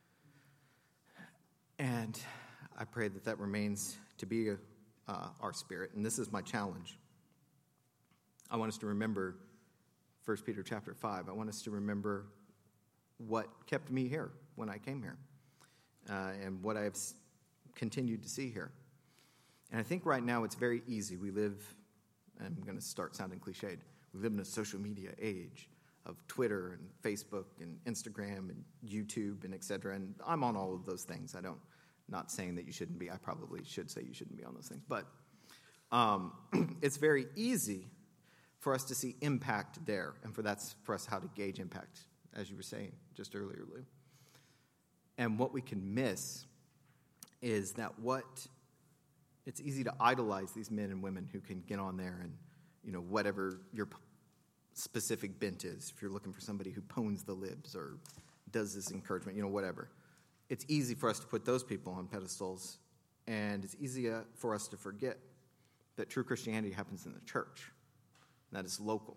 [SPEAKER 2] And I pray that remains to be our spirit. And this is my challenge. I want us to remember 1 Peter chapter 5. I want us to remember what kept me here when I came here and what I have continued to see here. And I think right now it's very easy. We live, I'm going to start sounding cliched, we live in a social media age of Twitter and Facebook and Instagram and YouTube and et cetera. And I'm on all of those things. Not saying that you shouldn't be. I probably should say you shouldn't be on those things. But it's very easy for us to see impact there, and for us how to gauge impact, as you were saying just earlier, Lou. And what we can miss is that it's easy to idolize these men and women who can get on there and, whatever your specific bent is, if you're looking for somebody who pones the libs or does this encouragement, whatever. It's easy for us to put those people on pedestals, and it's easy for us to forget that true Christianity happens in the church. That is local.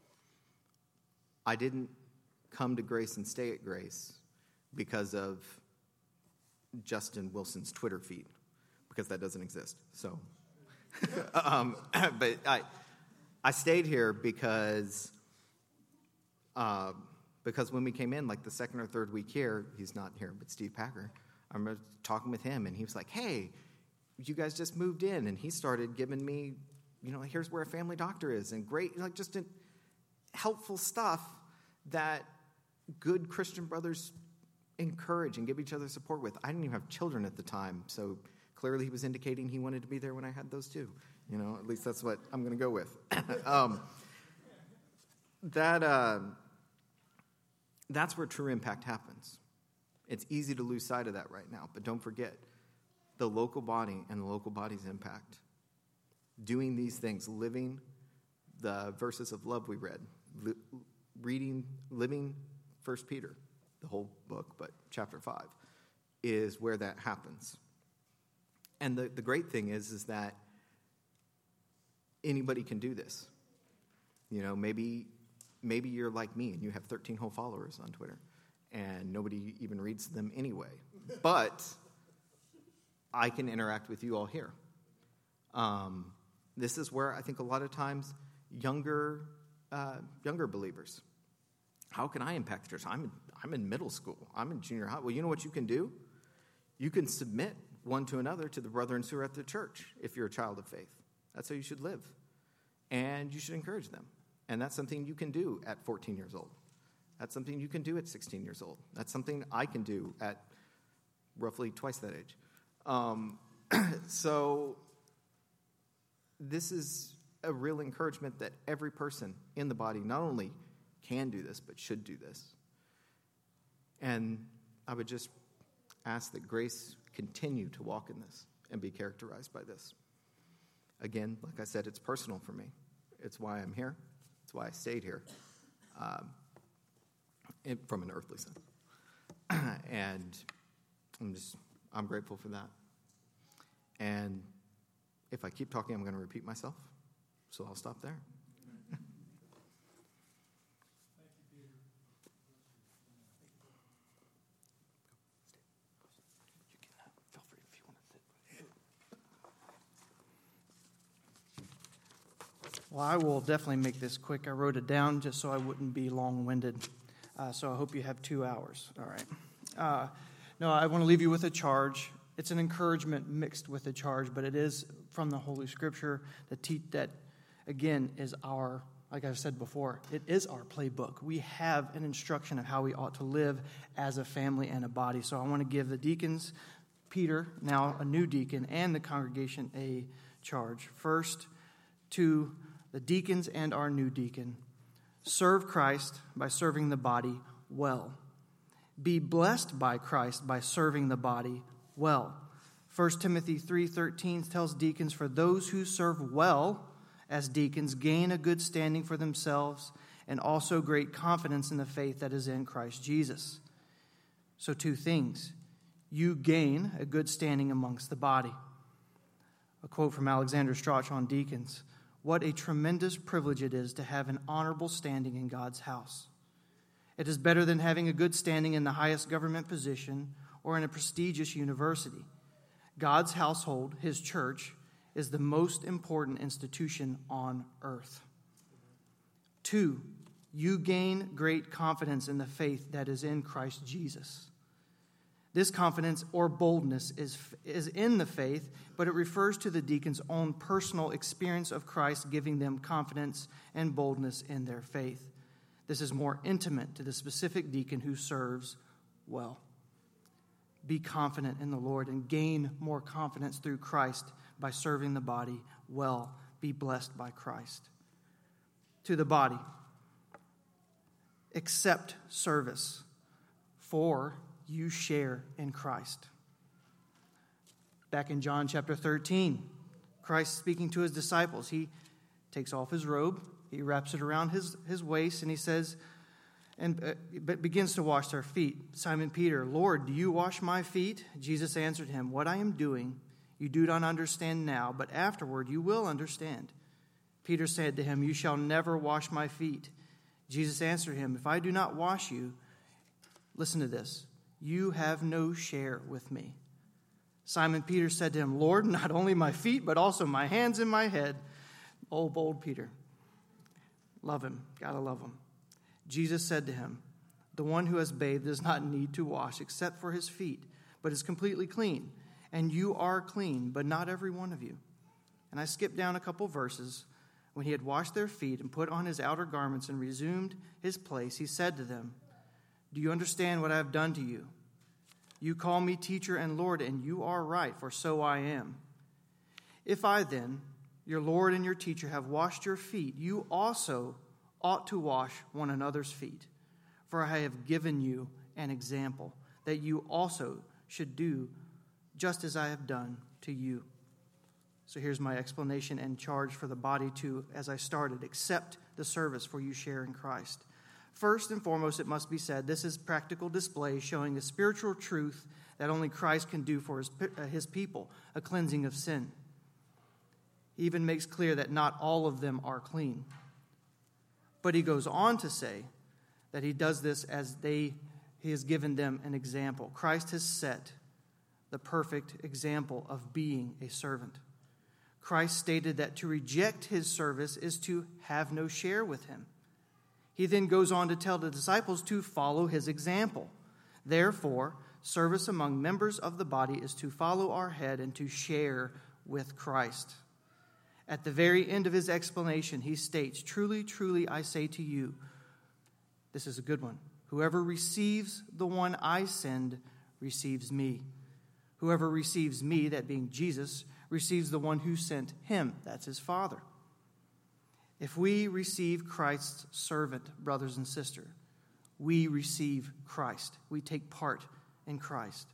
[SPEAKER 2] I didn't come to Grace and stay at Grace because of Justin Wilson's Twitter feed, because that doesn't exist. So, but I stayed here because when we came in, like the second or third week here, he's not here, but Steve Packer, I remember talking with him, and he was like, hey, you guys just moved in, and he started giving me, here's where a family doctor is, and great, just helpful stuff that good Christian brothers encourage and give each other support with. I didn't even have children at the time, so clearly he was indicating he wanted to be there when I had those too. At least that's what I'm going to go with. That's where true impact happens. It's easy to lose sight of that right now, but don't forget the local body and the local body's impact. Doing these things, living the verses of love we read, living 1 Peter, the whole book, but chapter 5, is where that happens. And the great thing is that anybody can do this. Maybe you're like me and you have 13 whole followers on Twitter and nobody even reads them anyway. But I can interact with you all here. This is where I think a lot of times younger believers, how can I impact the church? I'm in middle school. I'm in junior high. Well, you know what you can do? You can submit one to another to the brethren who are at the church if you're a child of faith. That's how you should live. And you should encourage them. And that's something you can do at 14 years old. That's something you can do at 16 years old. That's something I can do at roughly twice that age. So this is a real encouragement that every person in the body not only can do this, but should do this. And I would just ask that Grace continue to walk in this and be characterized by this. Again, like I said, it's personal for me. It's why I'm here. It's why I stayed here, from an earthly sense. And I'm grateful for that. And If I keep talking, I'm going to repeat myself, so I'll stop there.
[SPEAKER 3] Well, I will definitely make this quick. I wrote it down just so I wouldn't be long-winded. So I hope you have 2 hours. All right. No, I want to leave you with a charge. It's an encouragement mixed with a charge, but it is from the Holy Scripture that again, is our, like I've said before, it is our playbook. We have an instruction of how we ought to live as a family and a body. So I want to give the deacons, Peter, now a new deacon, and the congregation a charge. First, to the deacons and our new deacon, serve Christ by serving the body well. Be blessed by Christ by serving the body well. 1 Timothy 3:13 tells deacons, for those who serve well as deacons gain a good standing for themselves and also great confidence in the faith that is in Christ Jesus. So 2 things. You gain a good standing amongst the body. A quote from Alexander Strauch on deacons. What a tremendous privilege it is to have an honorable standing in God's house. It is better than having a good standing in the highest government position or in a prestigious university. God's household, His church, is the most important institution on earth. 2, you gain great confidence in the faith that is in Christ Jesus. This confidence or boldness is in the faith, but it refers to the deacon's own personal experience of Christ giving them confidence and boldness in their faith. This is more intimate to the specific deacon who serves well. Be confident in the Lord and gain more confidence through Christ by serving the body well. Be blessed by Christ. To the body, accept service, for you share in Christ. Back in John chapter 13, Christ speaking to his disciples, he takes off his robe, he wraps it around his waist, and he says, but begins to wash their feet. Simon Peter, Lord, do you wash my feet? Jesus answered him, what I am doing you do not understand now, but afterward you will understand. Peter said to him, you shall never wash my feet. Jesus answered him, if I do not wash you, listen to this, you have no share with me. Simon Peter said to him, Lord, not only my feet, but also my hands and my head. Oh, bold Peter. Love him. Gotta love him. Jesus said to him, the one who has bathed does not need to wash except for his feet, but is completely clean. And you are clean, but not every one of you. And I skipped down a couple verses. When he had washed their feet and put on his outer garments and resumed his place, he said to them, do you understand what I have done to you? You call me teacher and Lord, and you are right, for so I am. If I then, your Lord and your teacher, have washed your feet, you also ought to wash one another's feet. For I have given you an example, that you also should do just as I have done to you. So here's my explanation and charge for the body to, as I started, accept the service for you share in Christ. First and foremost, it must be said, this is practical display showing a spiritual truth that only Christ can do for his people, a cleansing of sin. He even makes clear that not all of them are clean. But he goes on to say that he does this as he has given them an example. Christ has set the perfect example of being a servant. Christ stated that to reject his service is to have no share with him. He then goes on to tell the disciples to follow his example. Therefore, service among members of the body is to follow our head and to share with Christ. At the very end of his explanation, he states, truly, truly, I say to you, this is a good one, whoever receives the one I send receives me. Whoever receives me, that being Jesus, receives the one who sent him, that's his Father. If we receive Christ's servant, brothers and sisters, we receive Christ. We take part in Christ.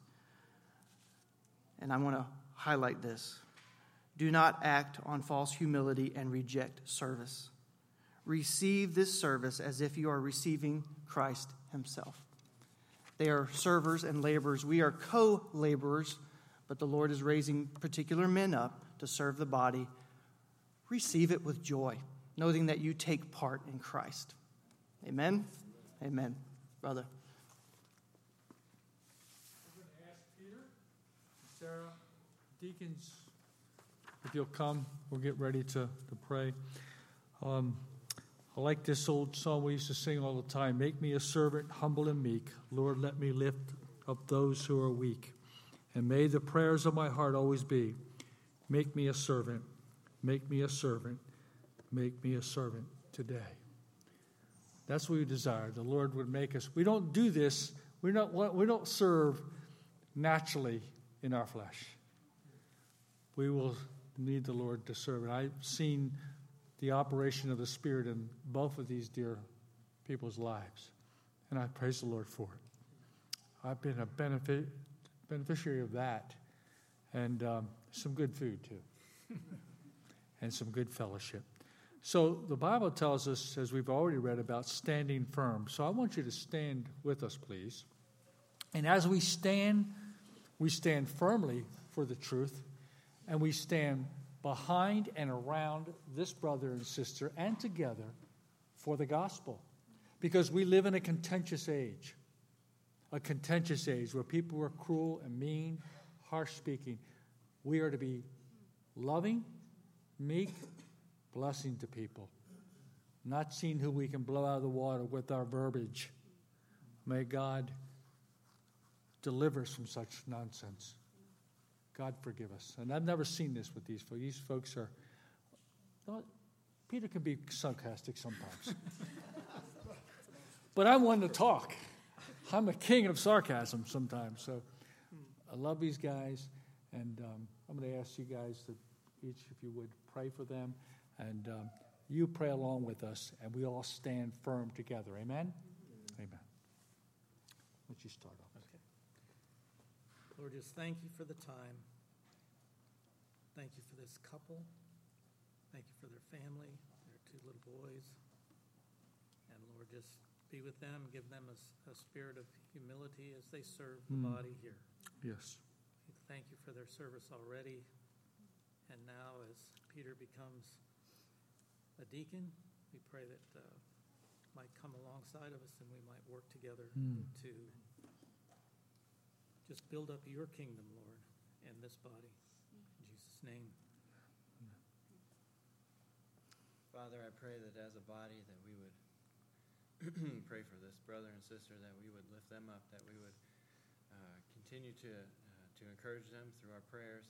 [SPEAKER 3] And I want to highlight this. Do not act on false humility and reject service. Receive this service as if you are receiving Christ himself. They are servers and laborers. We are co-laborers, but the Lord is raising particular men up to serve the body, receive it with joy, knowing that you take part in Christ. Amen? Amen. Brother.
[SPEAKER 1] I'm going to ask Peter, Sarah, deacons, if you'll come, we'll get ready to pray. I like this old song we used to sing all the time. Make me a servant, humble and meek. Lord, let me lift up those who are weak. And may the prayers of my heart always be, make me a servant, make me a servant, make me a servant today. That's what we desire. The Lord would make us. We don't do this. We don't serve naturally in our flesh. We will need the Lord to serve. And I've seen the operation of the Spirit in both of these dear people's lives. And I praise the Lord for it. I've been a beneficiary of that. And some good food, too. And some good fellowship. So the Bible tells us, as we've already read, about standing firm. So I want you to stand with us, please. And as we stand firmly for the truth, and we stand behind and around this brother and sister and together for the gospel. Because we live in a contentious age where people are cruel and mean, harsh speaking. We are to be loving, meek, blessing to people, not seeing who we can blow out of the water with our verbiage. May God deliver us from such nonsense. God forgive us. And I've never seen this with these folks. These folks are, Peter can be sarcastic sometimes. But I'm one to talk. I'm a king of sarcasm sometimes. So I love these guys. And I'm going to ask you guys to each, if you would, pray for them. And you pray along with us. And we all stand firm together. Amen? Amen. Why don't you start off?
[SPEAKER 4] Okay. Lord, just thank you for the time. Thank you for this couple. Thank you for their family, their two little boys. And Lord, just be with them, give them a spirit of humility as they serve the body here.
[SPEAKER 1] Yes.
[SPEAKER 4] We thank you for their service already. And now as Peter becomes a deacon, we pray that might come alongside of us and we might work together to just build up your kingdom, Lord, in this body. In Jesus' name.
[SPEAKER 5] Father, I pray that as a body that we would pray for this brother and sister, that we would lift them up, that we would continue to encourage them through our prayers,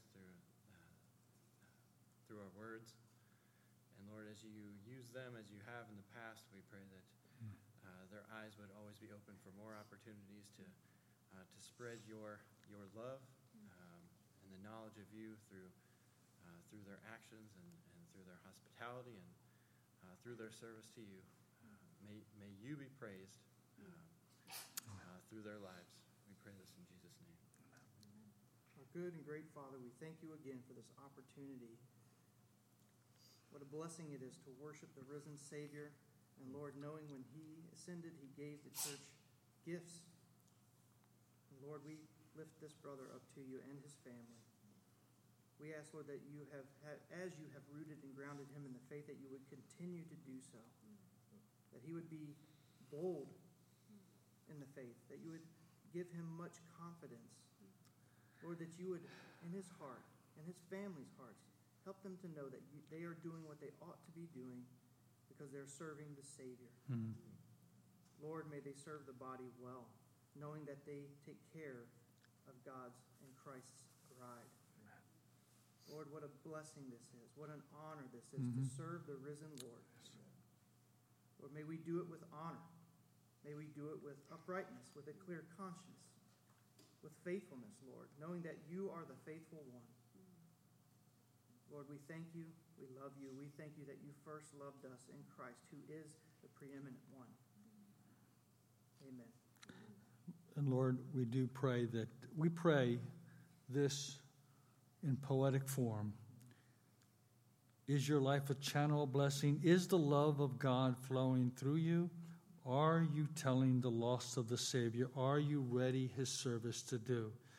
[SPEAKER 5] through our words. And Lord, as you use them as you have in the past, we pray that their eyes would always be open for more opportunities to spread your love and the knowledge of you through their actions and through their hospitality and through their service to you. May you be praised through their lives. We pray this in Jesus' name.
[SPEAKER 3] Our good and great Father, we thank you again for this opportunity. What a blessing it is to worship the risen Savior. And Lord, knowing when he ascended, he gave the church gifts. And Lord, we lift this brother up to you and his family. We ask, Lord, that you have, as you have rooted and grounded him in the faith, that you would continue to do so. That he would be bold in the faith, that you would give him much confidence. Lord, that you would, in his heart, and his family's hearts, help them to know that they are doing what they ought to be doing because they're serving the Savior. Mm-hmm. Lord, may they serve the body well, knowing that they take care of God's and Christ's bride. Amen. Lord, what a blessing this is. What an honor this is to serve the risen Lord. Lord, may we do it with honor. May we do it with uprightness, with a clear conscience, with faithfulness, Lord, knowing that you are the faithful one. Lord, we thank you. We love you. We thank you that you first loved us in Christ, who is the preeminent one. Amen.
[SPEAKER 1] And Lord, we do pray that we pray this in poetic form. Is your life a channel of blessing? Is the love of God flowing through you? Are you telling the lost of the Savior? Are you ready his service to do?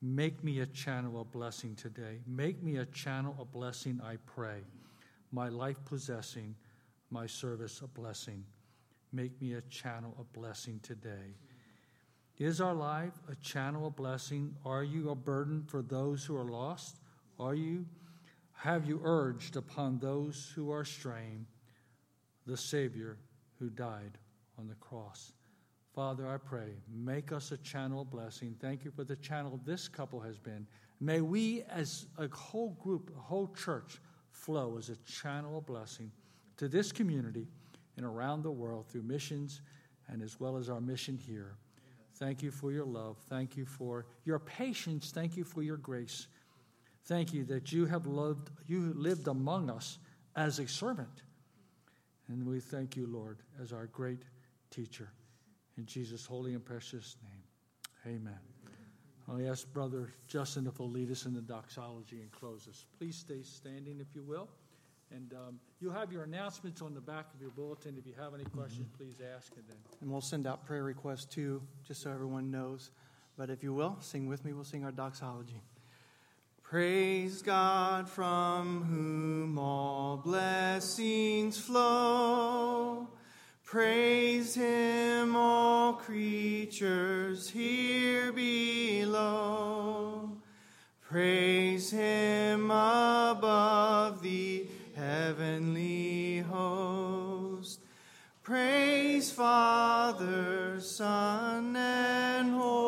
[SPEAKER 1] Make me a channel of blessing today. Make me a channel of blessing, I pray. My life possessing, my service a blessing. Make me a channel of blessing today. Is our life a channel of blessing? Are you a burden for those who are lost? Have you urged upon those who are straying the Savior who died on the cross? Father, I pray, make us a channel of blessing. Thank you for the channel this couple has been. May we as a whole group, a whole church, flow as a channel of blessing to this community and around the world through missions and as well as our mission here. Thank you for your love. Thank you for your patience. Thank you for your grace. Thank you that you lived among us as a servant. And we thank you, Lord, as our great teacher. In Jesus' holy and precious name, amen. I'll ask Brother Justin if he'll lead us in the doxology and close us. Please stay standing if you will. And you'll have your announcements on the back of your bulletin. If you have any questions, please ask.
[SPEAKER 3] And we'll send out prayer requests too, just so everyone knows. But if you will, sing with me. We'll sing our doxology. Praise God from whom all blessings flow. Praise him, all creatures here below. Praise him above the heavenly host. Praise Father, Son, and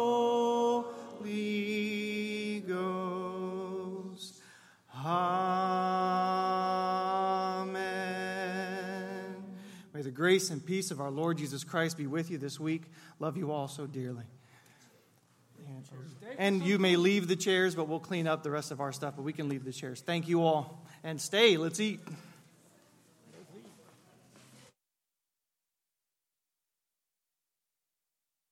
[SPEAKER 3] Holy Ghost. May the grace and peace of our Lord Jesus Christ be with you this week. Love you all so dearly. And you may leave the chairs, but we'll clean up the rest of our stuff, but we can leave the chairs. Thank you all. And stay, let's eat.